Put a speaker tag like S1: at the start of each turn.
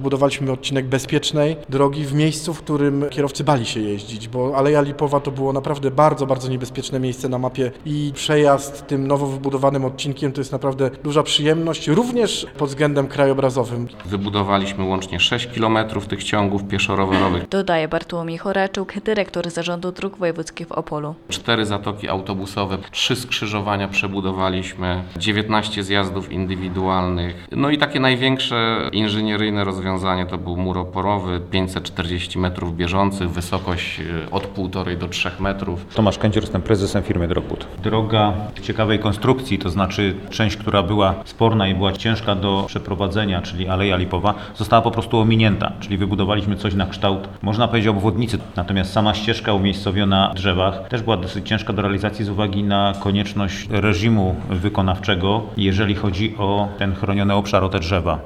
S1: wybudowaliśmy odcinek bezpiecznej drogi w miejscu, w którym kierowcy bali się jeździć, bo Aleja Lipowa to było naprawdę bardzo, bardzo niebezpieczne miejsce na mapie i przejazd tym nowo wybudowanym odcinkiem to jest naprawdę duża przyjemność, również pod względem krajobrazowym.
S2: Wybudowaliśmy łącznie 6 km tych ciągów pieszo-rowerowych.
S3: Dodaje Bartłomiej Choraczuk, dyrektor Zarządu Dróg Wojewódzkich w Opolu.
S2: 4 zatoki autobusowe, 3 skrzyżowania przebudowaliśmy, 19 zjazdów indywidualnych. No i takie największe inżynieryjne rozwiązanie to był mur oporowy, 540 metrów bieżących, wysokość od 1,5 do 3 metrów.
S4: Tomasz Kędzior, jestem prezesem firmy Drogbud. Droga w ciekawej konstrukcji, to znaczy część, która była sporna i była ciężka do przeprowadzenia, czyli Aleja Lipowa, została po prostu ominięta, czyli wybudowaliśmy coś na kształt, można powiedzieć, obwodnicy. Natomiast sama ścieżka umiejscowiona na drzewach też była dosyć ciężka do realizacji z uwagi na konieczność reżimu wykonawczego, jeżeli chodzi o ten chroniony obszar, o te drzewa.